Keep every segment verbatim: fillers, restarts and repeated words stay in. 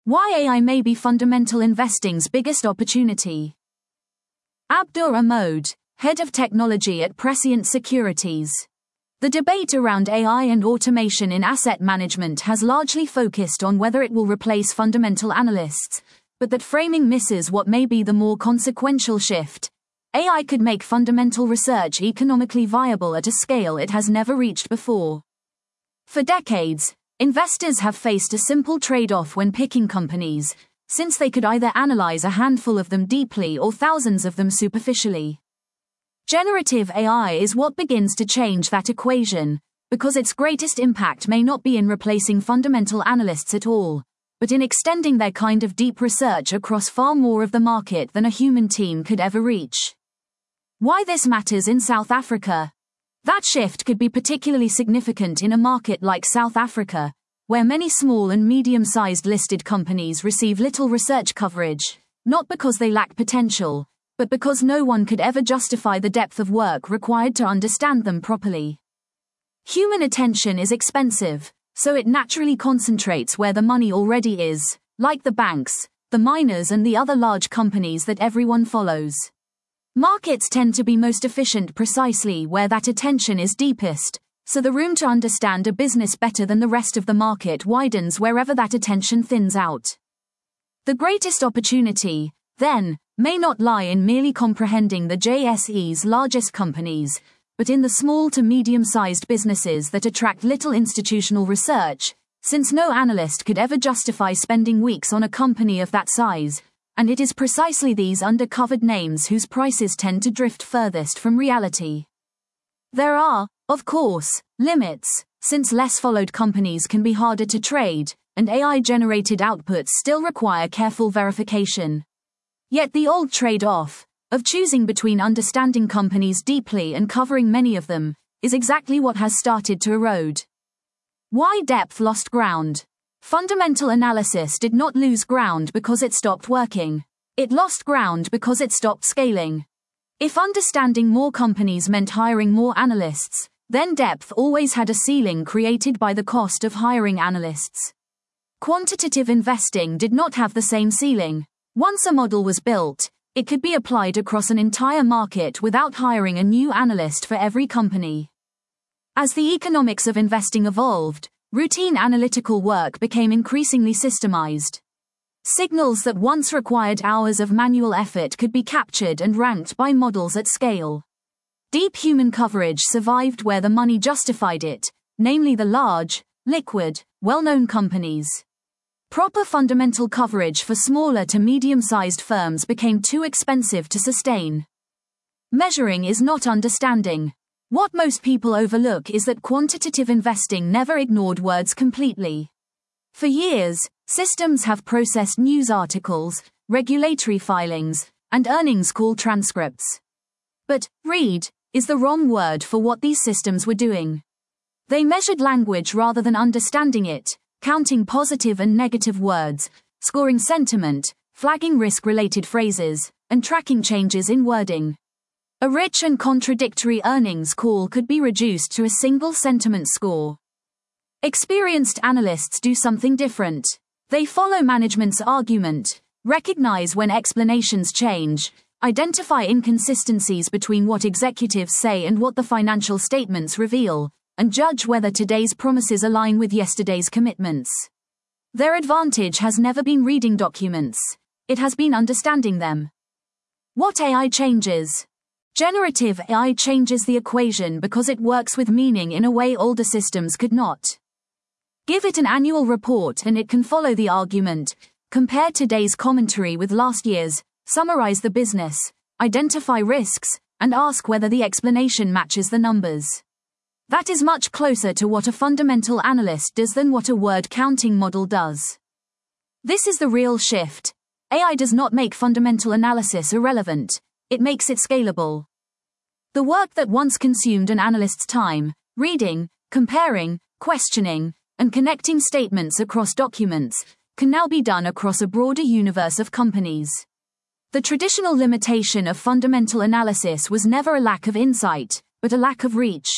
Why A I may be fundamental investing's biggest opportunity. Abdur Ahmad, Head of Technology at Prescient Securities. The debate around A I and automation in asset management has largely focused on whether it will replace fundamental analysts, but that framing misses what may be the more consequential shift. A I could make fundamental research economically viable at a scale it has never reached before. For decades, investors have faced a simple trade-off when picking companies, since they could either analyze a handful of them deeply or thousands of them superficially. Generative A I is what begins to change that equation, because its greatest impact may not be in replacing fundamental analysts at all, but in extending their kind of deep research across far more of the market than a human team could ever reach. Why this matters in South Africa? That shift could be particularly significant in a market like South Africa, where many small and medium-sized listed companies receive little research coverage, not because they lack potential, but because no one could ever justify the depth of work required to understand them properly. Human attention is expensive, so it naturally concentrates where the money already is, like the banks, the miners and the other large companies that everyone follows. Markets tend to be most efficient precisely where that attention is deepest, so the room to understand a business better than the rest of the market widens wherever that attention thins out. The greatest opportunity, then, may not lie in merely comprehending the J S E's largest companies, but in the small to medium-sized businesses that attract little institutional research, since no analyst could ever justify spending weeks on a company of that size, and it is precisely these undercovered names whose prices tend to drift furthest from reality. There are, of course, limits, since less followed companies can be harder to trade, and A I-generated outputs still require careful verification. Yet the old trade-off, of choosing between understanding companies deeply and covering many of them, is exactly what has started to erode. Why depth lost ground? Fundamental analysis did not lose ground because it stopped working. It lost ground because it stopped scaling. If understanding more companies meant hiring more analysts, then depth always had a ceiling created by the cost of hiring analysts. Quantitative investing did not have the same ceiling. Once a model was built, it could be applied across an entire market without hiring a new analyst for every company. As the economics of investing evolved, routine analytical work became increasingly systemized. Signals that once required hours of manual effort could be captured and ranked by models at scale. Deep human coverage survived where the money justified it, namely the large, liquid, well-known companies. Proper fundamental coverage for smaller to medium-sized firms became too expensive to sustain. Measuring is not understanding. What most people overlook is that quantitative investing never ignored words completely. For years, systems have processed news articles, regulatory filings, and earnings call transcripts. But read is the wrong word for what these systems were doing. They measured language rather than understanding it, counting positive and negative words, scoring sentiment, flagging risk-related phrases, and tracking changes in wording. A rich and contradictory earnings call could be reduced to a single sentiment score. Experienced analysts do something different. They follow management's argument, recognize when explanations change, identify inconsistencies between what executives say and what the financial statements reveal, and judge whether today's promises align with yesterday's commitments. Their advantage has never been reading documents. It has been understanding them. What A I changes? Generative A I changes the equation because it works with meaning in a way older systems could not. Give it an annual report and it can follow the argument, compare today's commentary with last year's, summarize the business, identify risks, and ask whether the explanation matches the numbers. That is much closer to what a fundamental analyst does than what a word counting model does. This is the real shift. A I does not make fundamental analysis irrelevant, it makes it scalable. The work that once consumed an analyst's time, reading, comparing, questioning, and connecting statements across documents, can now be done across a broader universe of companies. The traditional limitation of fundamental analysis was never a lack of insight, but a lack of reach.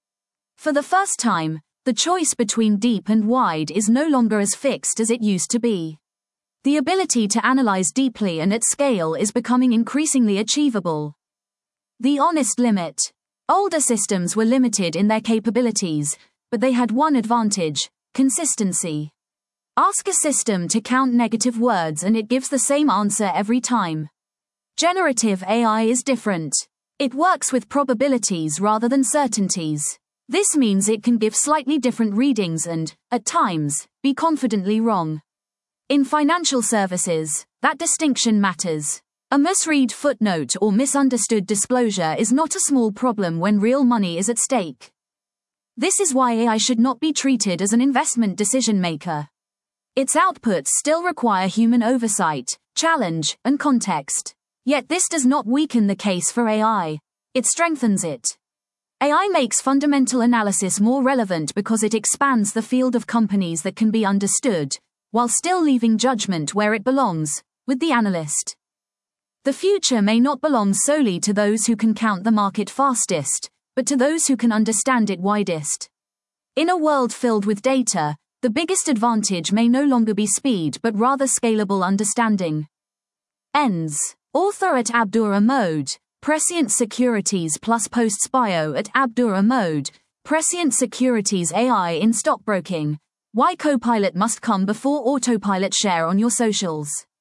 For the first time, the choice between deep and wide is no longer as fixed as it used to be. The ability to analyze deeply and at scale is becoming increasingly achievable. The honest limit. Older systems were limited in their capabilities, but they had one advantage: consistency. Ask a system to count negative words and it gives the same answer every time. Generative A I is different. It works with probabilities rather than certainties. This means it can give slightly different readings and, at times, be confidently wrong. In financial services, that distinction matters. A misread footnote or misunderstood disclosure is not a small problem when real money is at stake. This is why A I should not be treated as an investment decision maker. Its outputs still require human oversight, challenge, and context. Yet this does not weaken the case for A I. It strengthens it. A I makes fundamental analysis more relevant because it expands the field of companies that can be understood, while still leaving judgment where it belongs, with the analyst. The future may not belong solely to those who can count the market fastest, but to those who can understand it widest. In a world filled with data, the biggest advantage may no longer be speed but rather scalable understanding. Ends. Author at Abdurrah Mode. Prescient Securities plus posts bio at Abdurrah Mode. Prescient Securities A I in stockbroking. Why Copilot must come before Autopilot. Share on your socials.